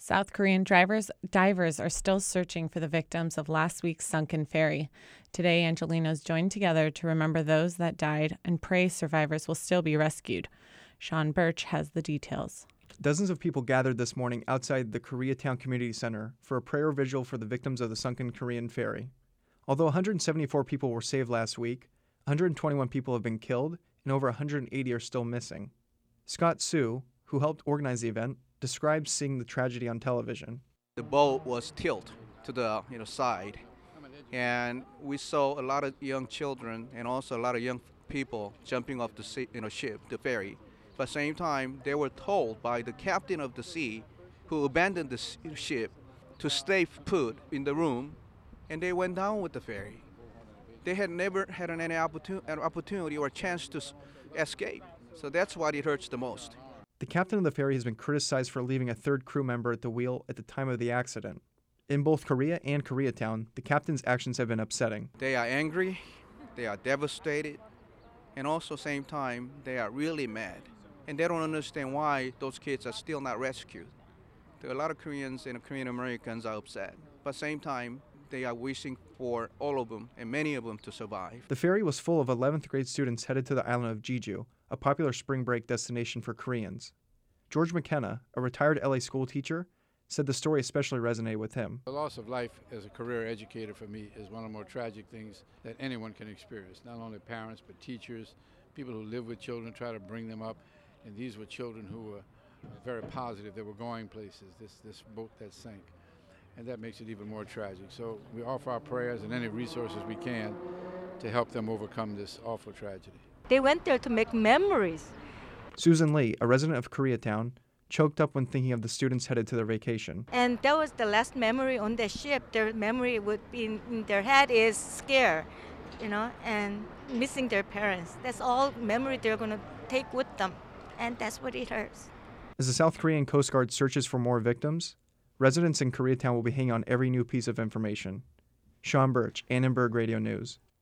South Korean divers are still searching for the victims of last week's sunken ferry. Today, Angelenos joined together to remember those that died and pray survivors will still be rescued. Sean Birch has the details. Dozens of people gathered this morning outside the Koreatown Community Center for a prayer vigil for the victims of the sunken Korean ferry. Although 174 people were saved last week, 121 people have been killed and over 180 are still missing. Scott Sue, who helped organize the event, describes seeing the tragedy on television. The boat was tilted to the side, and we saw a lot of young children and also a lot of young people jumping off the ship, the ferry. But at the same time, they were told by the captain of the sea, who abandoned the ship, to stay put in the room, and they went down with the ferry. They had never had any opportunity or chance to escape, so that's what it hurts the most. The captain of the ferry has been criticized for leaving a third crew member at the wheel at the time of the accident. In both Korea and Koreatown, the captain's actions have been upsetting. They are angry, they are devastated, and also same time, they are really mad. And they don't understand why those kids are still not rescued. There are a lot of Koreans and Korean Americans are upset, but at the same time, they are wishing for all of them and many of them to survive. The ferry was full of 11th grade students headed to the island of Jeju, a popular spring break destination for Koreans. George McKenna, a retired LA school teacher, said the story especially resonated with him. The loss of life as a career educator for me is one of the more tragic things that anyone can experience. Not only parents, but teachers, people who live with children, try to bring them up. And these were children who were very positive. They were going places, this boat that sank. And that makes it even more tragic. So we offer our prayers and any resources we can to help them overcome this awful tragedy. They went there to make memories. Susan Lee, a resident of Koreatown, choked up when thinking of the students headed to their vacation. And that was the last memory on the ship. Their memory would be in their head is scare, and missing their parents. That's all memory they're going to take with them. And that's what it hurts. As the South Korean Coast Guard searches for more victims, residents in Koreatown will be hanging on every new piece of information. Sean Birch, Annenberg Radio News.